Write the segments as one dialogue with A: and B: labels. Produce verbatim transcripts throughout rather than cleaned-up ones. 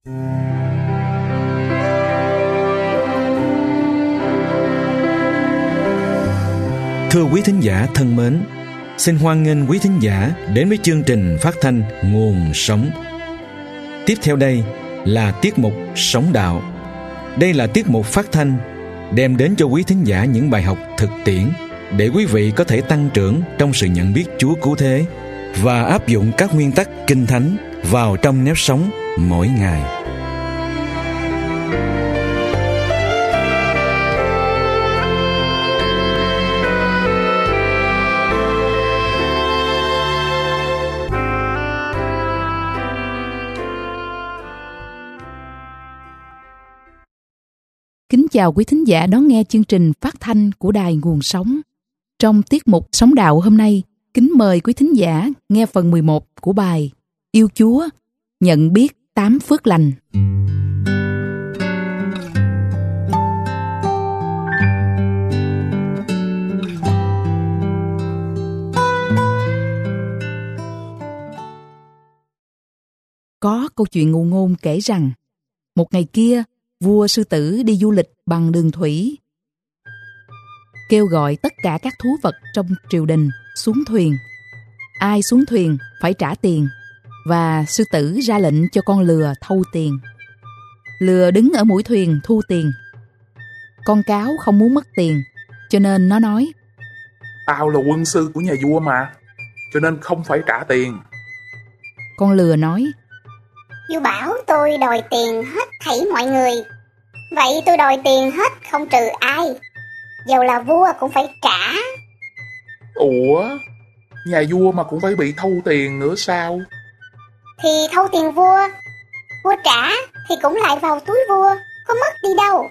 A: Thưa quý thính giả thân mến, xin hoan nghênh quý thính giả đến với chương trình phát thanh Nguồn Sống. Tiếp theo đây là tiết mục Sống Đạo. Đây là tiết mục phát thanh đem đến cho quý thính giả những bài học thực tiễn để quý vị có thể tăng trưởng trong sự nhận biết Chúa cứu thế và áp dụng các nguyên tắc Kinh Thánh vào trong nếp sống mỗi ngày.
B: Kính chào quý thính giả đón nghe chương trình phát thanh của Đài Nguồn Sống. Trong tiết mục Sống Đạo hôm nay, kính mời quý thính giả nghe phần mười một của bài Yêu Chúa, nhận biết tám phước lành. Có câu chuyện ngụ ngôn kể rằng, một ngày kia, vua sư tử đi du lịch bằng đường thủy, kêu gọi tất cả các thú vật trong triều đình xuống thuyền. Ai xuống thuyền phải trả tiền, và sư tử ra lệnh cho con lừa thâu tiền. Lừa đứng ở mũi thuyền thu tiền. Con cáo không muốn mất tiền, cho nên nó nói:
C: Tao là quân sư của nhà vua mà, cho nên không phải trả tiền.
B: Con lừa nói:
D: Vua bảo tôi đòi tiền hết thảy mọi người, vậy tôi đòi tiền hết không trừ ai, dầu là vua cũng phải trả.
C: Ủa, nhà vua mà cũng phải bị thâu tiền nữa sao?
D: Thì thâu tiền vua, vua trả thì cũng lại vào túi vua, có mất đi đâu.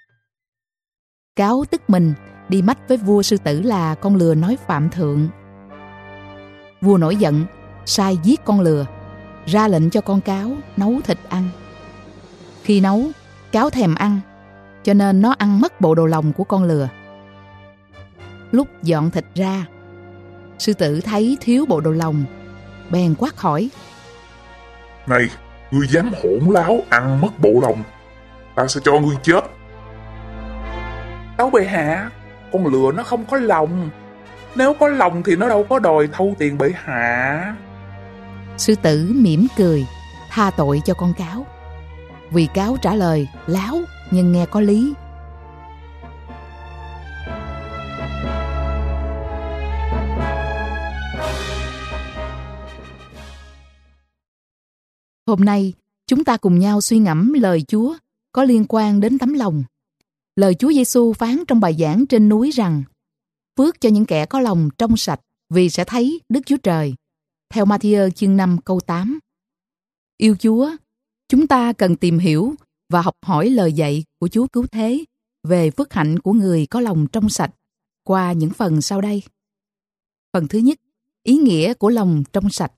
B: Cáo tức mình đi mách với vua sư tử là con lừa nói phạm thượng. Vua nổi giận, sai giết con lừa, ra lệnh cho con cáo nấu thịt ăn. Khi nấu, cáo thèm ăn, cho nên nó ăn mất bộ đồ lòng của con lừa. Lúc dọn thịt ra, sư tử thấy thiếu bộ đồ lòng, bèn quát hỏi:
C: Này, ngươi dám hỗn láo ăn mất bộ lòng, ta sẽ cho ngươi chết. Tấu bệ hạ, con lừa nó không có lòng, nếu có lòng thì nó đâu có đòi thâu tiền bệ hạ.
B: Sư tử mỉm cười, tha tội cho con cáo, vì cáo trả lời láo nhưng nghe có lý. Hôm nay, chúng ta cùng nhau suy ngẫm lời Chúa có liên quan đến tấm lòng. Lời Chúa Giêsu phán trong bài giảng trên núi rằng: Phước cho những kẻ có lòng trong sạch, vì sẽ thấy Đức Chúa Trời. Theo Ma-thi-ơ chương năm câu tám. Yêu Chúa, chúng ta cần tìm hiểu và học hỏi lời dạy của Chúa cứu thế về phước hạnh của người có lòng trong sạch qua những phần sau đây. Phần thứ nhất, ý nghĩa của lòng trong sạch.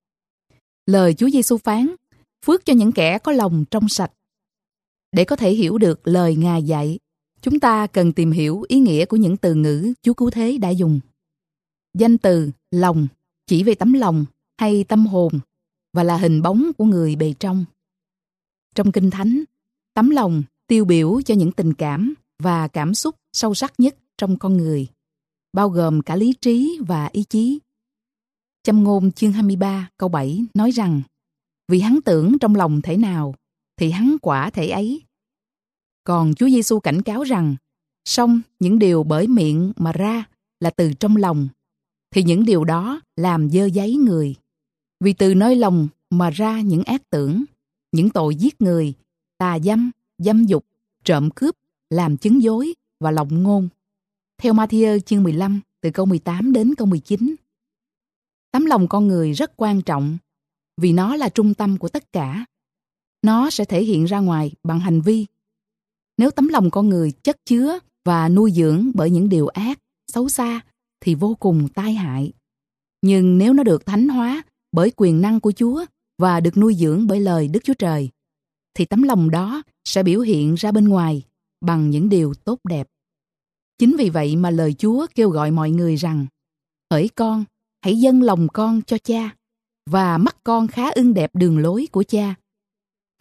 B: Lời Chúa Giêsu phán: Phước cho những kẻ có lòng trong sạch. Để có thể hiểu được lời Ngài dạy, chúng ta cần tìm hiểu ý nghĩa của những từ ngữ Chúa cứu thế đã dùng. Danh từ lòng chỉ về tấm lòng hay tâm hồn và là hình bóng của người bề trong. Trong Kinh Thánh, tấm lòng tiêu biểu cho những tình cảm và cảm xúc sâu sắc nhất trong con người, bao gồm cả lý trí và ý chí. Châm ngôn chương hai mươi ba câu bảy nói rằng: Vì hắn tưởng trong lòng thể nào, thì hắn quả thể ấy. Còn Chúa Giêsu cảnh cáo rằng: Song những điều bởi miệng mà ra là từ trong lòng, thì những điều đó làm dơ dáy người. Vì từ nơi lòng mà ra những ác tưởng, những tội giết người, tà dâm, dâm dục, trộm cướp, làm chứng dối và lộng ngôn. Theo Ma-thi-ơ chương mười lăm từ câu mười tám đến câu mười chín. Tấm lòng con người rất quan trọng vì nó là trung tâm của tất cả. Nó sẽ thể hiện ra ngoài bằng hành vi. Nếu tấm lòng con người chất chứa và nuôi dưỡng bởi những điều ác, xấu xa thì vô cùng tai hại. Nhưng nếu nó được thánh hóa bởi quyền năng của Chúa và được nuôi dưỡng bởi lời Đức Chúa Trời, thì tấm lòng đó sẽ biểu hiện ra bên ngoài bằng những điều tốt đẹp. Chính vì vậy mà lời Chúa kêu gọi mọi người rằng: Hỡi con, hãy dâng lòng con cho cha, và mắt con khá ưng đẹp đường lối của cha.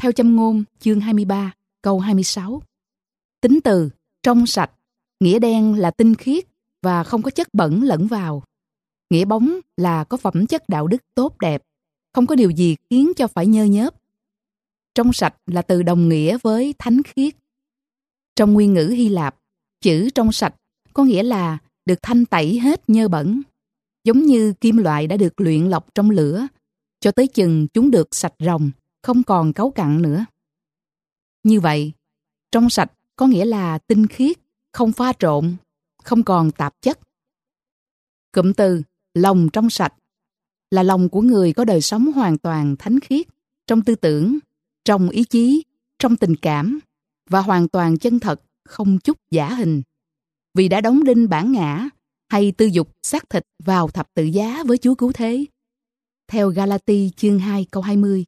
B: Theo Châm ngôn chương hai mươi ba, câu hai mươi sáu. Tính từ trong sạch, nghĩa đen là tinh khiết và không có chất bẩn lẫn vào. Nghĩa bóng là có phẩm chất đạo đức tốt đẹp, không có điều gì khiến cho phải nhơ nhớp. Trong sạch là từ đồng nghĩa với thánh khiết. Trong nguyên ngữ Hy Lạp, chữ trong sạch có nghĩa là được thanh tẩy hết nhơ bẩn, giống như kim loại đã được luyện lọc trong lửa, cho tới chừng chúng được sạch ròng, không còn cáu cặn nữa. Như vậy, trong sạch có nghĩa là tinh khiết, không pha trộn, không còn tạp chất. Cụm từ lòng trong sạch là lòng của người có đời sống hoàn toàn thánh khiết trong tư tưởng, trong ý chí, trong tình cảm và hoàn toàn chân thật, không chút giả hình. Vì đã đóng đinh bản ngã hay tư dục xác thịt vào thập tự giá với Chúa Cứu Thế. Theo Galati chương hai câu hai mươi.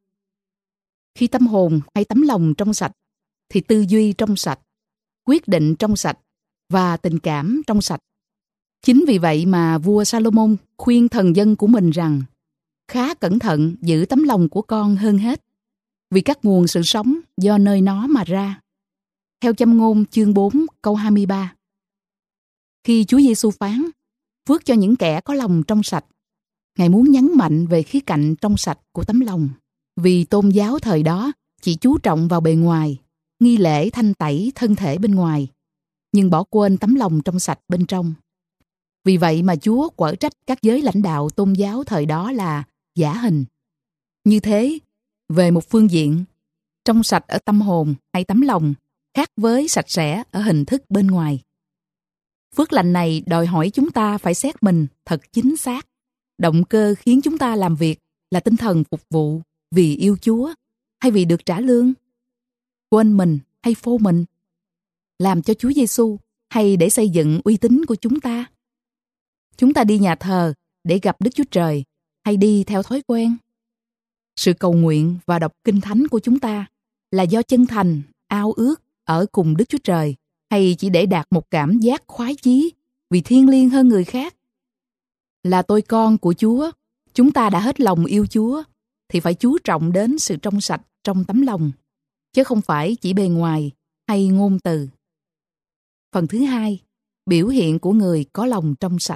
B: Khi tâm hồn hay tấm lòng trong sạch, thì tư duy trong sạch, quyết định trong sạch và tình cảm trong sạch. Chính vì vậy mà vua Salomon khuyên thần dân của mình rằng khá cẩn thận giữ tấm lòng của con hơn hết, vì các nguồn sự sống do nơi nó mà ra. Theo Châm ngôn chương bốn câu hai mươi ba. Khi Chúa Giêsu phán phước cho những kẻ có lòng trong sạch, Ngài muốn nhấn mạnh về khía cạnh trong sạch của tấm lòng, vì tôn giáo thời đó chỉ chú trọng vào bề ngoài, nghi lễ thanh tẩy thân thể bên ngoài, nhưng bỏ quên tấm lòng trong sạch bên trong. Vì vậy mà Chúa quở trách các giới lãnh đạo tôn giáo thời đó là giả hình. Như thế, về một phương diện, trong sạch ở tâm hồn hay tấm lòng khác với sạch sẽ ở hình thức bên ngoài. Phước lành này đòi hỏi chúng ta phải xét mình thật chính xác. Động cơ khiến chúng ta làm việc là tinh thần phục vụ vì yêu Chúa hay vì được trả lương? Quên mình hay phô mình? Làm cho Chúa Giêsu hay để xây dựng uy tín của chúng ta? Chúng ta đi nhà thờ để gặp Đức Chúa Trời hay đi theo thói quen? Sự cầu nguyện và đọc kinh thánh của chúng ta là do chân thành, ao ước ở cùng Đức Chúa Trời hay chỉ để đạt một cảm giác khoái chí vì thiêng liêng hơn người khác? Là tôi con của Chúa, chúng ta đã hết lòng yêu Chúa thì phải chú trọng đến sự trong sạch trong tấm lòng, chứ không phải chỉ bề ngoài hay ngôn từ. Phần thứ hai, biểu hiện của người có lòng trong sạch.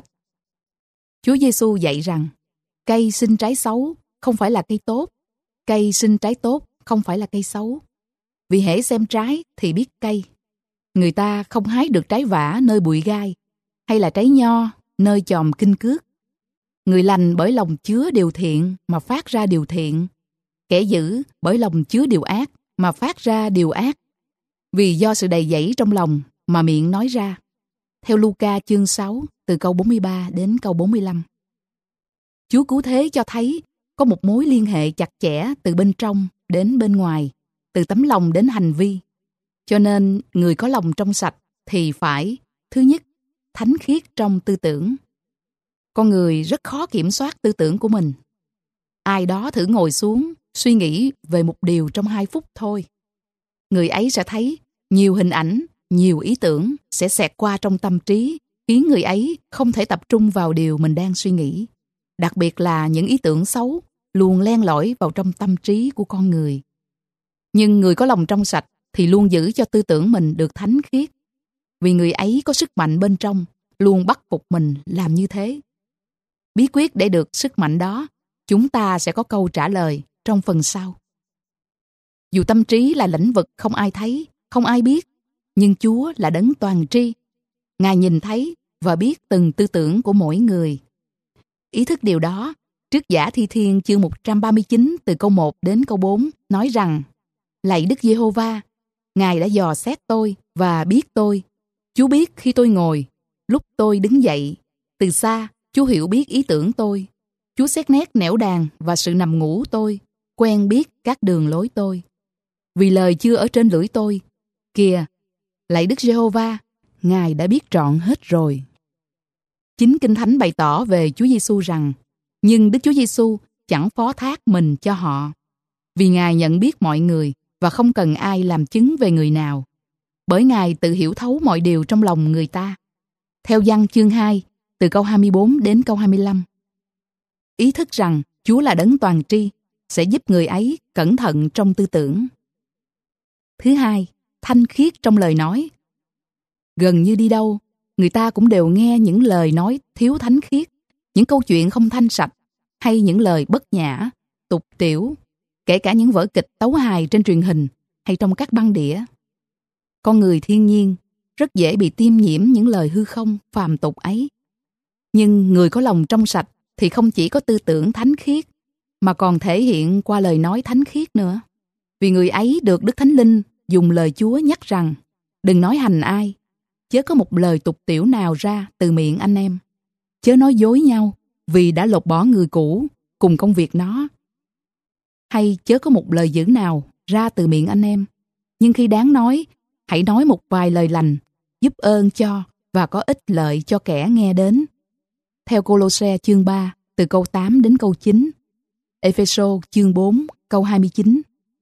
B: Chúa Giêsu dạy rằng cây sinh trái xấu không phải là cây tốt, cây sinh trái tốt không phải là cây xấu. Vì hễ xem trái thì biết cây. Người ta không hái được trái vả nơi bụi gai, hay là trái nho nơi chòm kinh cước. Người lành bởi lòng chứa điều thiện mà phát ra điều thiện, kẻ dữ bởi lòng chứa điều ác mà phát ra điều ác. Vì do sự đầy dẫy trong lòng mà miệng nói ra. Theo Luca chương sáu, từ câu bốn mươi ba đến câu bốn mươi lăm. Chúa Cứu Thế cho thấy có một mối liên hệ chặt chẽ từ bên trong đến bên ngoài, từ tấm lòng đến hành vi. Cho nên người có lòng trong sạch thì phải, thứ nhất, thánh khiết trong tư tưởng. Con người rất khó kiểm soát tư tưởng của mình. Ai đó thử ngồi xuống, suy nghĩ về một điều trong hai phút thôi. Người ấy sẽ thấy nhiều hình ảnh, nhiều ý tưởng sẽ xẹt qua trong tâm trí, khiến người ấy không thể tập trung vào điều mình đang suy nghĩ. Đặc biệt là những ý tưởng xấu luôn len lỏi vào trong tâm trí của con người. Nhưng người có lòng trong sạch thì luôn giữ cho tư tưởng mình được thánh khiết, vì người ấy có sức mạnh bên trong, luôn bắt buộc mình làm như thế. Bí quyết để được sức mạnh đó, chúng ta sẽ có câu trả lời trong phần sau. Dù tâm trí là lĩnh vực không ai thấy, không ai biết, nhưng Chúa là đấng toàn tri. Ngài nhìn thấy và biết từng tư tưởng của mỗi người. Ý thức điều đó, trước Giả Thi Thiên chương một trăm ba mươi chín từ câu một đến câu bốn nói rằng: Lạy Đức Giê-hô-va, Ngài đã dò xét tôi và biết tôi. Chúa biết khi tôi ngồi, lúc tôi đứng dậy. Từ xa, Chúa hiểu biết ý tưởng tôi. Chúa xét nét nẻo đàn và sự nằm ngủ tôi, quen biết các đường lối tôi. Vì lời chưa ở trên lưỡi tôi, kìa, lạy Đức Giê-hô-va, Ngài đã biết trọn hết rồi. Chính Kinh Thánh bày tỏ về Chúa Giêsu rằng, nhưng Đức Chúa Giêsu chẳng phó thác mình cho họ, vì Ngài nhận biết mọi người và không cần ai làm chứng về người nào, bởi Ngài tự hiểu thấu mọi điều trong lòng người ta. Theo Giăng chương hai, từ câu hai mươi bốn đến câu hai mươi lăm. Ý thức rằng Chúa là đấng toàn tri sẽ giúp người ấy cẩn thận trong tư tưởng, Thứ hai, thanh khiết trong lời nói. Gần như đi đâu, người ta cũng đều nghe những lời nói thiếu thánh khiết, những câu chuyện không thanh sạch, hay những lời bất nhã, tục tiểu, kể cả những vở kịch tấu hài trên truyền hình hay trong các băng đĩa. Con người thiên nhiên rất dễ bị tiêm nhiễm những lời hư không, phàm tục ấy. Nhưng người có lòng trong sạch thì không chỉ có tư tưởng thánh khiết, mà còn thể hiện qua lời nói thánh khiết nữa. Vì người ấy được Đức Thánh Linh dùng lời Chúa nhắc rằng, đừng nói hành ai, chớ có một lời tục tiểu nào ra từ miệng anh em. Chớ nói dối nhau, vì đã lột bỏ người cũ cùng công việc nó. Hay chớ có một lời dữ nào ra từ miệng anh em. Nhưng khi đáng nói, hãy nói một vài lời lành, giúp ơn cho và có ích lợi cho kẻ nghe đến. Theo Cô-lô-se chương ba, từ câu tám đến câu chín. Ê-phê-sô chương bốn, câu hai mươi chín.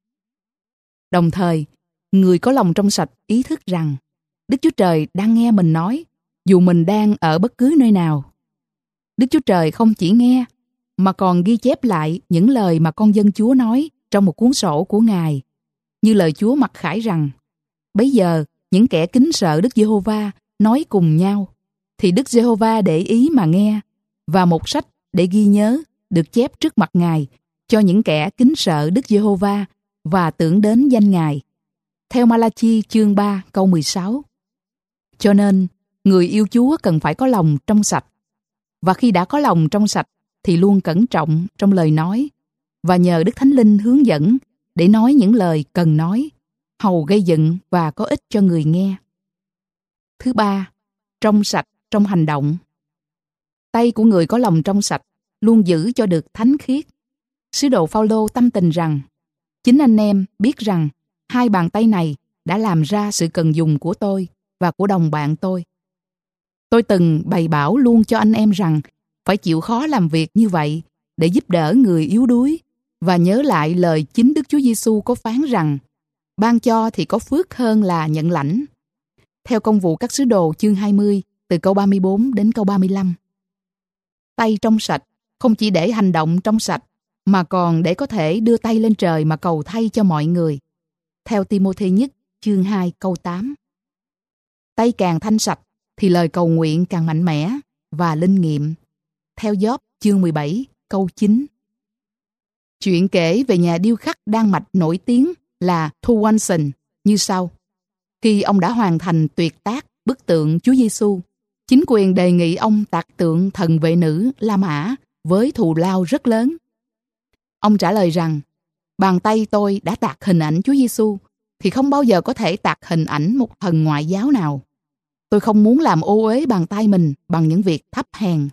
B: Đồng thời, người có lòng trong sạch ý thức rằng Đức Chúa Trời đang nghe mình nói, dù mình đang ở bất cứ nơi nào. Đức Chúa Trời không chỉ nghe, mà còn ghi chép lại những lời mà con dân Chúa nói trong một cuốn sổ của Ngài. Như lời Chúa mặc khải rằng, bấy giờ những kẻ kính sợ Đức Giê-hô-va nói cùng nhau, thì Đức Giê-hô-va để ý mà nghe, và một sách để ghi nhớ được chép trước mặt Ngài cho những kẻ kính sợ Đức Giê-hô-va và tưởng đến danh Ngài. Theo Ma-la-chi chương ba câu mười sáu. Cho nên, người yêu Chúa cần phải có lòng trong sạch. Và khi đã có lòng trong sạch thì luôn cẩn trọng trong lời nói, và nhờ Đức Thánh Linh hướng dẫn để nói những lời cần nói, hầu gây dựng và có ích cho người nghe. Thứ ba, trong sạch trong hành động. Tay của người có lòng trong sạch luôn giữ cho được thánh khiết. Sứ đồ Phao-lô tâm tình rằng, chính anh em biết rằng hai bàn tay này đã làm ra sự cần dùng của tôi và của đồng bạn tôi. Tôi từng bày bảo luôn cho anh em rằng phải chịu khó làm việc như vậy để giúp đỡ người yếu đuối, và nhớ lại lời chính Đức Chúa Giêsu có phán rằng, ban cho thì có phước hơn là nhận lãnh. Theo Công vụ các sứ đồ chương hai mươi, từ câu ba mươi bốn đến câu ba mươi lăm. Tay trong sạch không chỉ để hành động trong sạch, mà còn để có thể đưa tay lên trời mà cầu thay cho mọi người. Theo Ti-mô-thê nhất chương hai câu tám. Tay càng thanh sạch thì lời cầu nguyện càng mạnh mẽ và linh nghiệm. Theo Gióp chương mười bảy câu chín. Chuyện kể về nhà điêu khắc Đan Mạch nổi tiếng là Thorwaldsen như sau. Khi ông đã hoàn thành tuyệt tác bức tượng Chúa Giêsu, chính quyền đề nghị ông tạc tượng thần vệ nữ La Mã với thù lao rất lớn. Ông trả lời rằng, bàn tay tôi đã tạc hình ảnh Chúa Giêsu thì không bao giờ có thể tạc hình ảnh một thần ngoại giáo nào. Tôi không muốn làm ô uế bàn tay mình bằng những việc thấp hèn.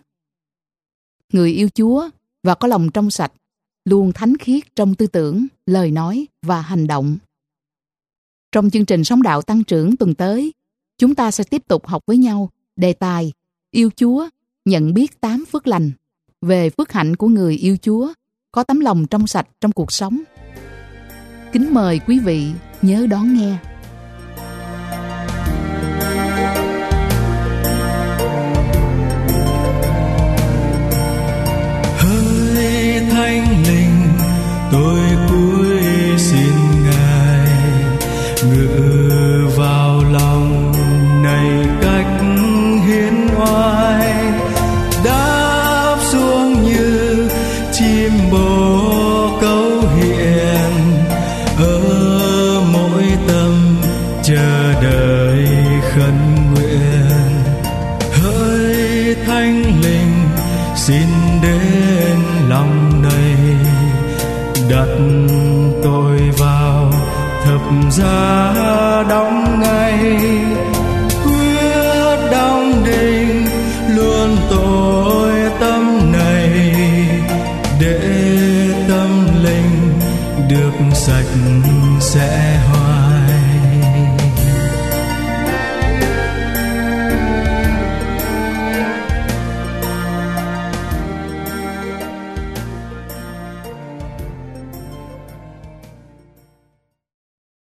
B: Người yêu Chúa và có lòng trong sạch luôn thánh khiết trong tư tưởng, lời nói và hành động. Trong chương trình Sống Đạo Tăng Trưởng tuần tới, chúng ta sẽ tiếp tục học với nhau đề tài Yêu Chúa, nhận biết tám phước lành, về phước hạnh của người yêu Chúa, có tấm lòng trong sạch trong cuộc sống. Kính mời quý vị nhớ đón nghe.
E: Hỡi Thánh Linh, tôi cúi xin Ngài ngự vào lòng này cách hiến oai, đáp xuống như chim bồ câu hiền ở mỗi tâm chờ đợi khấn nguyện. Hỡi Thánh Linh, xin đến lòng này đặt tôi vào thập giá đóng ngay, quyết đóng đinh luôn tôi tâm này để tâm linh được sạch sẽ.